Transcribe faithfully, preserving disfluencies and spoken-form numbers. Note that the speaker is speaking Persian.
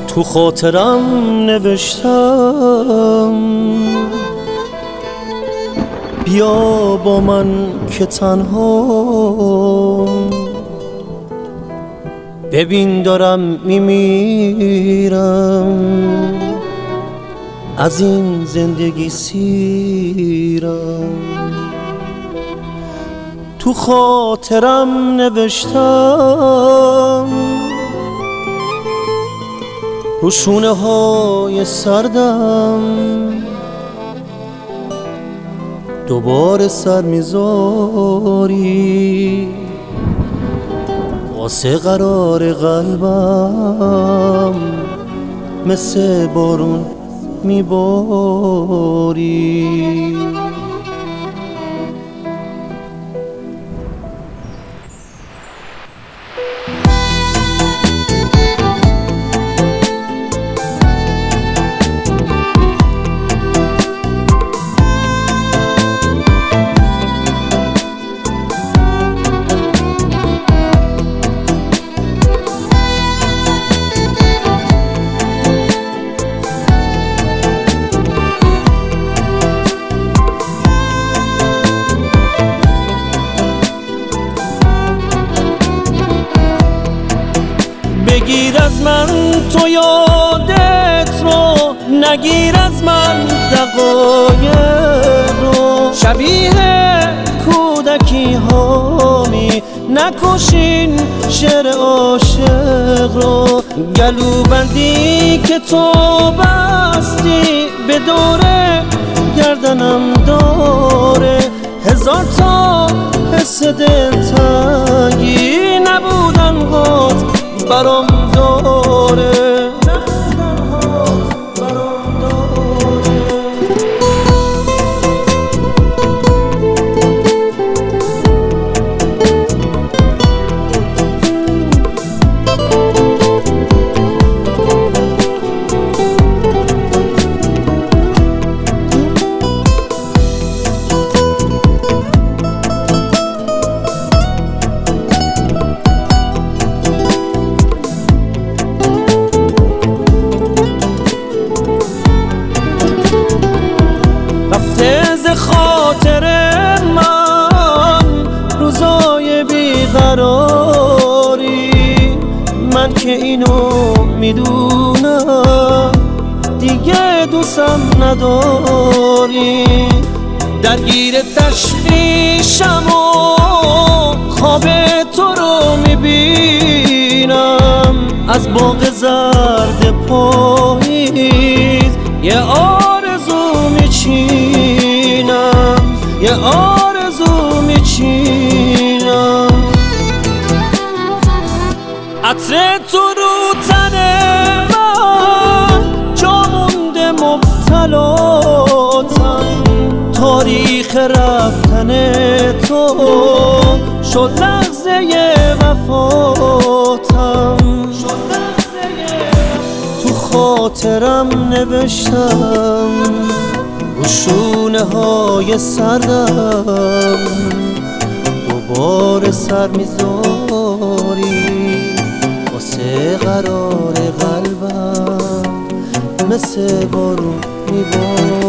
تو خاطرم نوشتم بیا با من که تنها، ببین دارم میمیرم از این زندگی سیرم. تو خاطرم نوشتم رو شونه های سردم دوباره سر میذاری واسه قرار قلبم مثل بارون میباری. بگیر از من تو یادت رو، نگیر از من دقایق رو، شبیه کودکی هامی نکشین شعر عاشق رو. گلو بندی که تو بستی به دوره گردنم داره، هزار تا حس دلتنگی نبودن هات برام داره. خاطر من روزای بیقراری، من که اینو میدونم دیگه دوستم نداری. درگیر تشویشم و خواب تو رو میبینم، از باغ زرد پاییز یه آرزو میچینم، یه آرزو میچینم. عطر تو رو تن من جا مونده مبتلاتم، تاریخ رفتن تو شد لحظه وفاتم. تو خاطرم نوشتم رو شونه های سردم دوباره سر میذاری واسه قرار قلبم مثل بارون میباری.